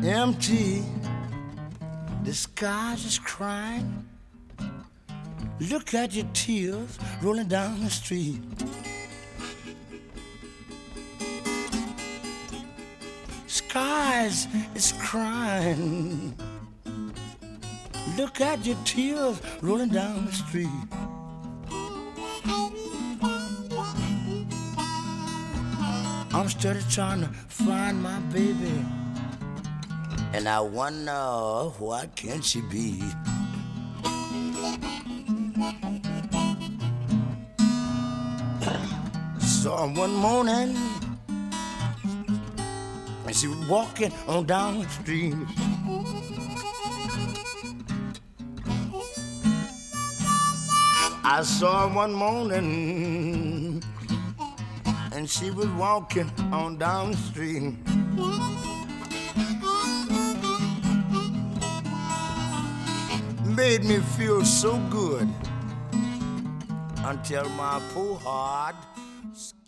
empty, the skies is crying. Look at your tears rolling down the street. Skies is crying. Look at your tears rolling down the street. I'm steady trying to find my baby, and I wonder what can she be. Saw her one morning, and she was walking on down the street. I saw her one morning, and she was walking on down the street. Made me feel so good until my poor heart